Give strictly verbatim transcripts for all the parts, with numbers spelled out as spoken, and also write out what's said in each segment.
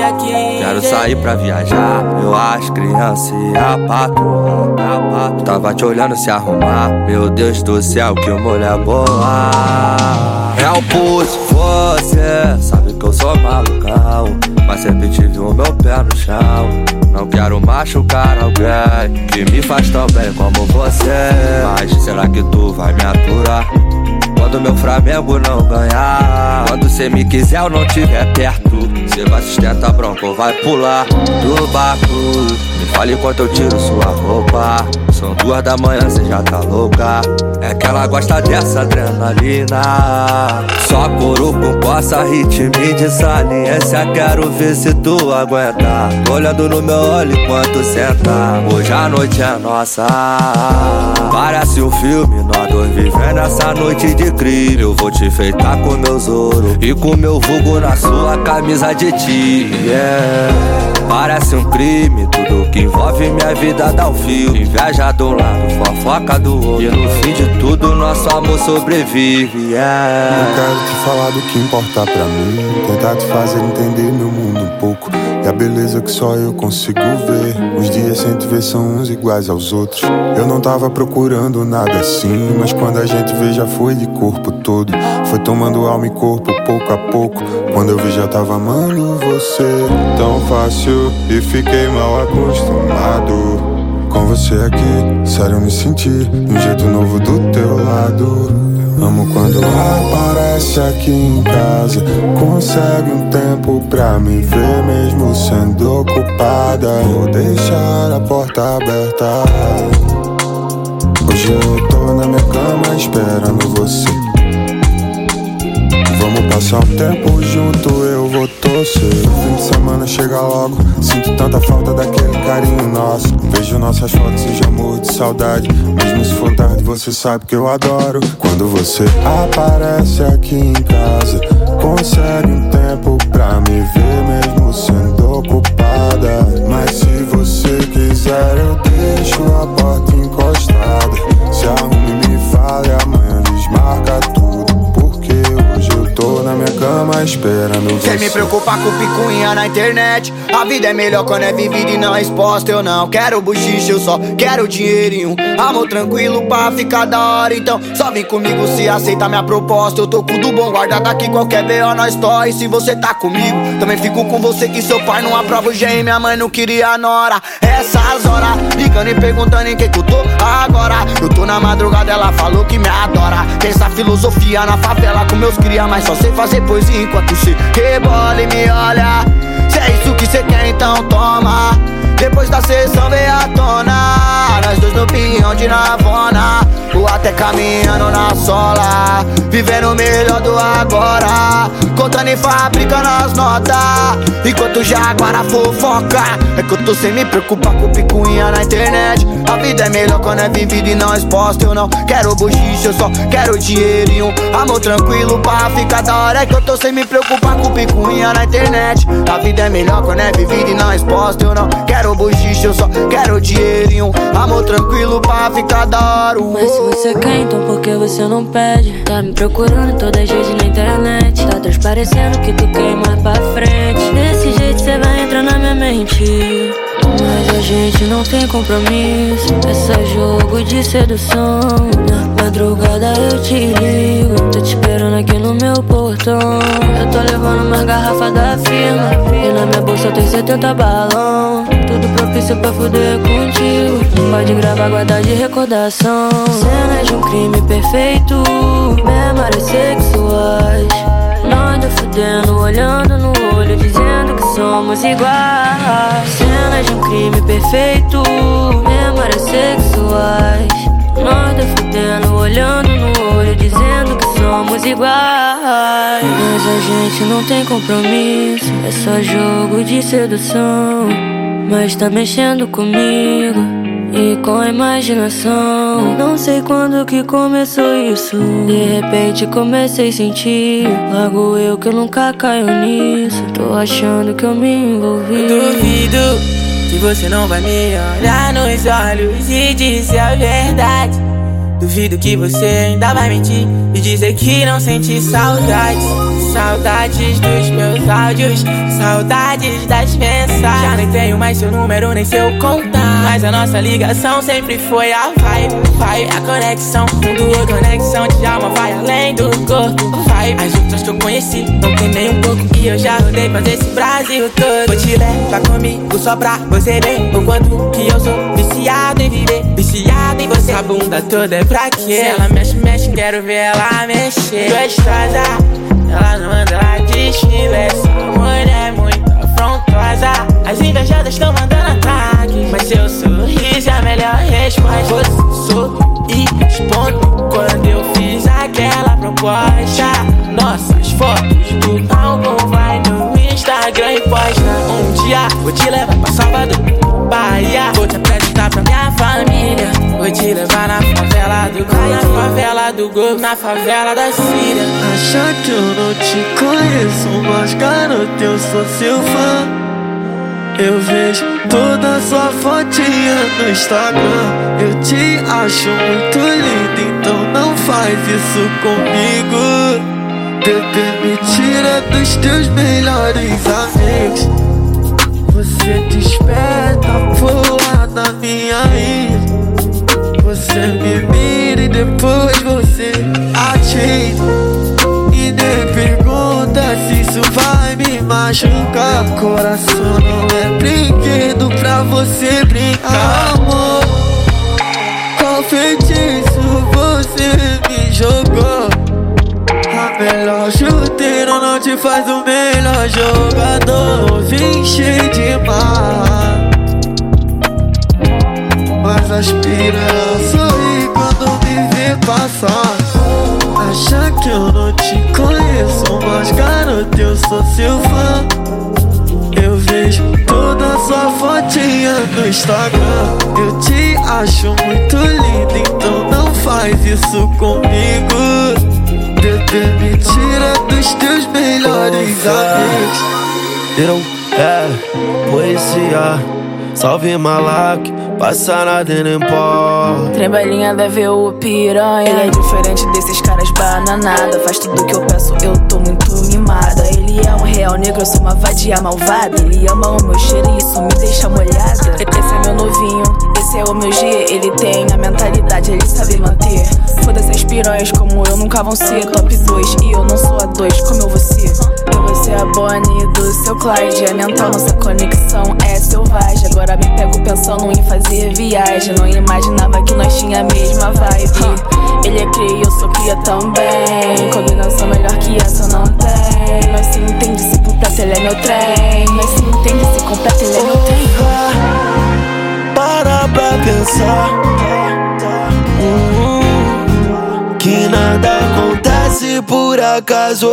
dia quinze. Quero sair pra viajar, eu as crianças e a patroa, a patroa. Tava te olhando se arrumar, meu Deus do céu, que mulher boa. É o pulso, você sabe que eu sou malucão, mas sempre tive o meu pé no chão. Não quero machucar alguém que me faz tão bem como você. Mas será que tu vai me aturar quando meu Flamengo não ganhar? Quando cê me quiser eu não tiver perto, cê vai sustentar bronco ou vai pular do barco? Me fale quanto eu tiro sua roupa. São duas da manhã, cê já tá louca. É que ela gosta dessa adrenalina. Só couro com coça, ritmo de saliência. Quero ver se tu aguenta. Tô olhando no meu olho enquanto senta. Hoje a noite é nossa. Parece um filme, nós dois vivendo essa noite de crime. Eu vou te enfeitar com meus ouro e com meu vulgo na sua camisa de time, yeah. Parece um crime, tudo que envolve minha vida dá um fio. Inveja de um lado, fofoca do outro, e no fim de tudo nosso amor sobrevive, yeah. Eu quero te falar do que importa pra mim, tentar te fazer entender meu mundo um pouco, e a beleza que só eu consigo ver. Os dias sem te ver são uns iguais aos outros. Eu não tava procurando nada assim, mas quando a gente vê já foi de corpo todo. Foi tomando alma e corpo pouco a pouco. Quando eu vi já tava amando você tão fácil e fiquei mal acostumado com você aqui. Sério, eu me senti de um jeito novo do teu lado. Amo quando aparece aqui em casa, consegue um tempo pra me ver mesmo sendo ocupada. Vou deixar a porta aberta. Hoje eu tô na minha cama esperando você. Vamos passar um tempo junto, eu vou torcer. O fim de semana chega logo, sinto tanta falta daquele carinho nosso. Vejo nossas fotos e já morro de saudade. Mesmo se for tarde, você sabe que eu adoro quando você aparece aqui em casa, consegue um tempo pra me ver mesmo sendo ocupada. Mas se você quiser eu deixo a porta encostada. Se arrume e me fale, amanhã desmarca tudo, porque hoje eu tô na minha cama esperando você. Sem me preocupar com picuinha na internet. A vida é melhor quando é vivida e não é exposta. Eu não quero buchiche, eu só quero dinheirinho. Amor tranquilo pra ficar da hora. Então só vem comigo se aceita minha proposta. Eu tô com do bom guardado aqui, qualquer B O nós torre. Se você tá comigo, também fico com você, que seu pai não aprova o G e minha mãe não queria a nora. Essas horas, ligando e perguntando em que que eu tô agora. Eu tô na madrugada, ela falou que me adora. Tem essa filosofia na favela com meus cria, mas só sei fazer poesia enquanto cê rebola e me olha. Se é isso que cê quer, então toma. Depois da sessão vem à tona, nós dois no pinhão de Navona, ou até caminhando na sola, vivendo o melhor do agora, contando em fábrica nas notas, enquanto Jaguara fofoca. É que eu tô sem me preocupar com picuinha na internet. A vida é melhor quando é vivida e não exposta. Eu não quero buchiche, eu só quero dinheirinho. Amor tranquilo pra ficar da hora. É que eu tô sem me preocupar com picuinha na internet. A vida é melhor quando é vivida e não exposta. Eu não quero buchiche, eu só quero dinheirinho. Amor tranquilo pra ficar da hora. Mas se você quer, então por que você não pede? Tá me procurando todas as vezes na internet. Tá transparecendo que tu quer ir mais pra frente. Desse jeito cê vai entrar na minha mente. Mas a gente não tem compromisso, é só jogo de sedução. Na madrugada eu te ligo, tô te esperando aqui no meu portão. Eu tô levando umas garrafas da firma, e na minha bolsa tem setenta balão. Tudo propício pra fuder contigo, pode gravar, guardar de recordação. Cenas de um crime perfeito, memórias sexuais. Nós dois fudendo, olhando no olho, dizendo que somos iguais. Cenas de um crime perfeito, memórias sexuais. Nós dois fudendo, olhando no olho, dizendo que somos iguais. Mas a gente não tem compromisso, é só jogo de sedução. Mas tá mexendo comigo e com a imaginação. Não sei quando que começou isso, de repente comecei a sentir. Logo eu que nunca caio nisso, tô achando que eu me envolvi. Eu duvido que você não vai me olhar nos olhos e dizer a verdade. Duvido que você ainda vai mentir e dizer que não sente saudades. Saudades dos meus áudios, saudades das mensagens. Já nem tenho mais seu número, nem seu contato, mas a nossa ligação sempre foi a vibe. Vibe, a conexão, um do outro, conexão de alma vai além do corpo. Vibe, as outras que eu conheci não tem nem um pouco, e eu já rodei fazer esse Brasil todo. Vou te levar comigo só pra você ver o quanto que eu sou viciado em viver, viciado em você. A bunda toda é pra quê? Se ela mexe, mexe, quero ver ela mexer. Gostosa, ela não anda, ela desfila. Essa mulher é muito afrontosa. As invejadas estão mandando ataque, mas seu sorriso é a melhor resposta. Você sorri e responde quando eu fiz aquela proposta. Nossas fotos do álbum vai no Instagram e posta. Um dia vou te levar pra Salvador, Bahia. Vou te apresentar pra minha família. Vou te levar na favela do Gol, na favela do Gol, na favela da Síria. Acha que eu não te conheço, mas garoto, eu sou seu fã. Eu vejo toda sua fotinha no Instagram. Eu te acho muito linda, então não faz isso comigo. Bebê, me tira dos teus melhores amigos. Você desperta voar na minha ilha. Você me mira e depois você atira. E nem pergunta se isso vai me machucar. Coração não é brinquedo pra você brincar, amor. Qual feitiço você me jogou? A melhor chuteira não te faz o melhor jogador. Vim cheio de marra, mas as piranhas sorri quando me vê passar. Acha que eu não te conheço, mas garoto, eu sou seu fã. Eu vejo toda sua fotinha no Instagram. Eu te acho muito linda, então não faz isso comigo. Bebê, me tira dos teus melhores amigos. Viram? É, poesia. Salve Malak, passa nada e não importa. Trembelinha da V U piranha. Ele é diferente desses caras bananada. Faz tudo que eu peço, eu tô muito mimada. Ele é um real negro, eu sou uma vadia malvada. Ele ama o meu cheiro e isso me deixa molhada. Esse é meu novinho, esse é o meu G. Ele tem a mentalidade, ele sabe manter. Foda-se as piranhas como eu nunca vão ser top dois. E eu não sou a dois, como eu vou ser. Eu vou ser a Bonnie do seu Clyde. É mental, nossa conexão é selvagem. Agora me pego pensando em fazer viagem. Não imaginava que nós tinha a mesma vibe. Ele é cria, eu sou cria também. Combinação melhor que essa não tem. Nós se entende, se completa, ele é meu trem. Nós se entende, se completa, ele é meu trem. Para pra pensar hum, que nada acontece por acaso.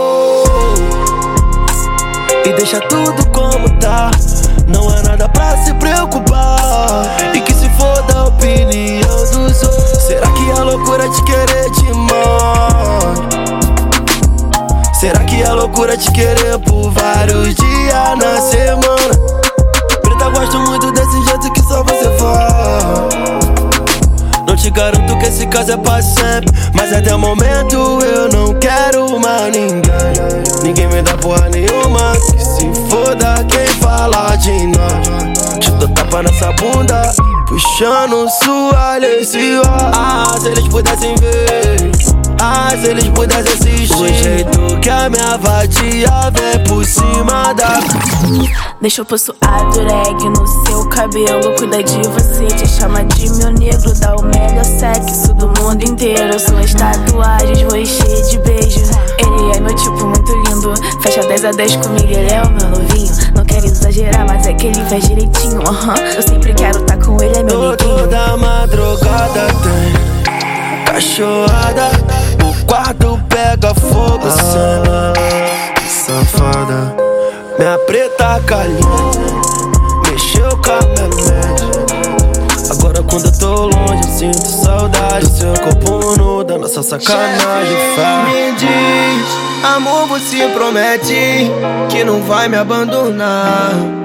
E deixa tudo como tá. Não há nada pra se preocupar. E que se for da opinião dos outros. Será que a loucura te querer demais? Será que a loucura te querer por vários dias na semana? Preta, gosto muito desse jeito que só você faz. Não te garanto que esse caso é pra sempre, mas até o momento eu não quero mais ninguém. Ninguém me dá porra nenhuma. Que se foda quem fala de nós. Te dou tapa nessa bunda, puxando sua lesiva. Ah, se eles pudessem ver. Ah, se eles pudessem assistir o jeito que a minha vadia vem por cima da... Deixa eu pôr suado reggae no seu cabelo. Cuida de você, te chama de meu negro. Dá o melhor sexo do mundo inteiro. Suas tatuagens vou encher de beijo. Ele é meu tipo muito lindo. Fecha dez a dez comigo, ele é o meu novinho. Não quero exagerar, mas é que ele faz direitinho. Uhum. Eu sempre quero tá com ele, é meu neguinho. Toda madrugada tem cachorrada. O quarto pega fogo, ah, que safada. Minha preta caliente mexeu com a minha mente. Agora quando eu tô longe eu sinto saudade. Seu corpo nu da nossa sacanagem. Me diz, amor, você promete que não vai me abandonar.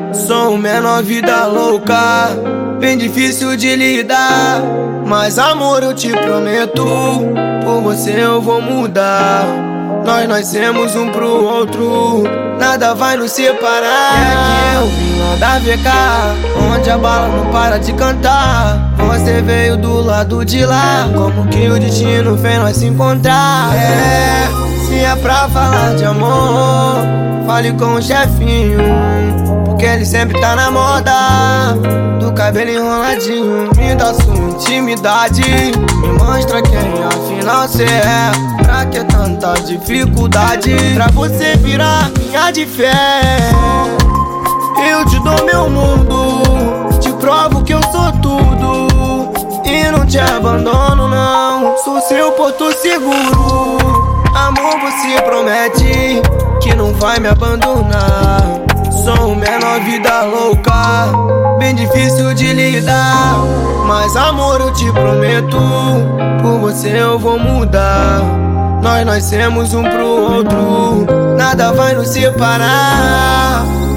Sou um menor vida louca, bem difícil de lidar. Mas amor, eu te prometo, por você eu vou mudar. Nós nascemos um pro outro, nada vai nos separar. É que eu vim lá da V K, onde a bala não para de cantar. Você veio do lado de lá, como que o destino fez nós se encontrar. É, se é pra falar de amor, fale com o chefinho, porque ele sempre tá na moda do cabelo enroladinho. Me dá sua intimidade, me mostra quem afinal cê é. Pra que tanta dificuldade pra você virar minha de fé? Eu te dou meu mundo, te provo que eu sou tudo e não te abandono não. Sou seu porto seguro. Amor, você promete que não vai me abandonar. Sou um menor vida louca, bem difícil de lidar. Mas amor, eu te prometo, por você eu vou mudar. Nós nascemos um pro outro, nada vai nos separar.